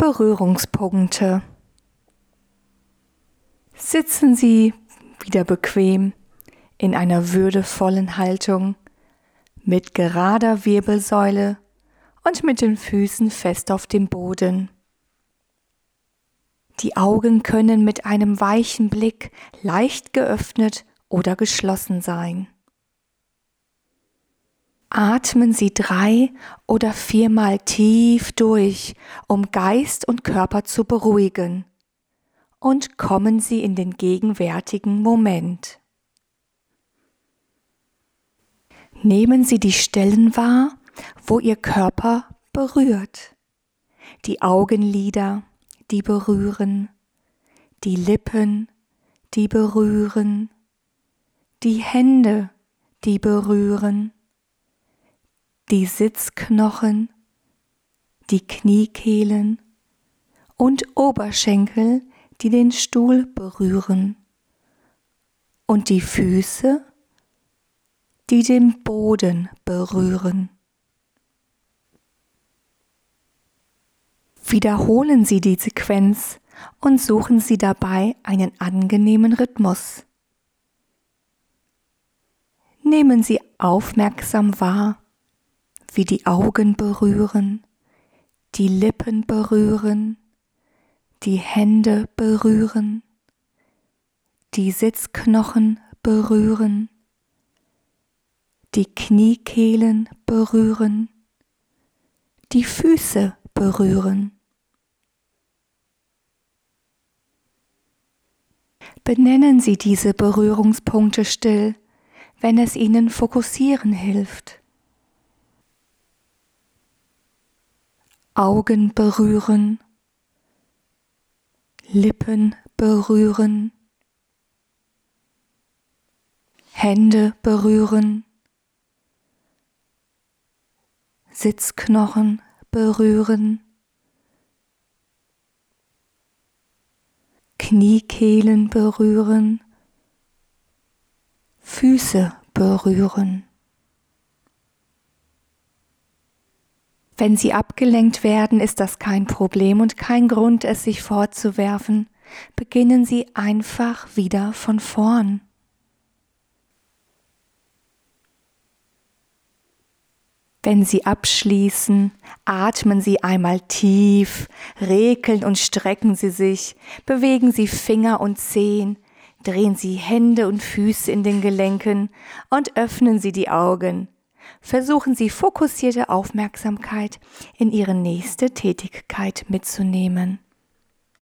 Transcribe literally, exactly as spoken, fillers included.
Berührungspunkte. Sitzen Sie wieder bequem in einer würdevollen Haltung mit gerader Wirbelsäule und mit den Füßen fest auf dem Boden. Die Augen können mit einem weichen Blick leicht geöffnet oder geschlossen sein. Atmen Sie drei oder viermal tief durch, um Geist und Körper zu beruhigen, und kommen Sie in den gegenwärtigen Moment. Nehmen Sie die Stellen wahr, wo Ihr Körper berührt. Die Augenlider, die berühren, die Lippen, die berühren, die Hände, die berühren, die Sitzknochen, die Kniekehlen und Oberschenkel, die den Stuhl berühren, und die Füße, die den Boden berühren. Wiederholen Sie die Sequenz und suchen Sie dabei einen angenehmen Rhythmus. Nehmen Sie aufmerksam wahr, wie die Augen berühren, die Lippen berühren, die Hände berühren, die Sitzknochen berühren, die Kniekehlen berühren, die Füße berühren. Benennen Sie diese Berührungspunkte still, wenn es Ihnen fokussieren hilft. Augen berühren, Lippen berühren, Hände berühren, Sitzknochen berühren, Kniekehlen berühren, Füße berühren. Wenn Sie abgelenkt werden, ist das kein Problem und kein Grund, es sich fortzuwerfen. Beginnen Sie einfach wieder von vorn. Wenn Sie abschließen, atmen Sie einmal tief, rekeln und strecken Sie sich, bewegen Sie Finger und Zehen, drehen Sie Hände und Füße in den Gelenken und öffnen Sie die Augen. Versuchen Sie fokussierte Aufmerksamkeit in Ihre nächste Tätigkeit mitzunehmen.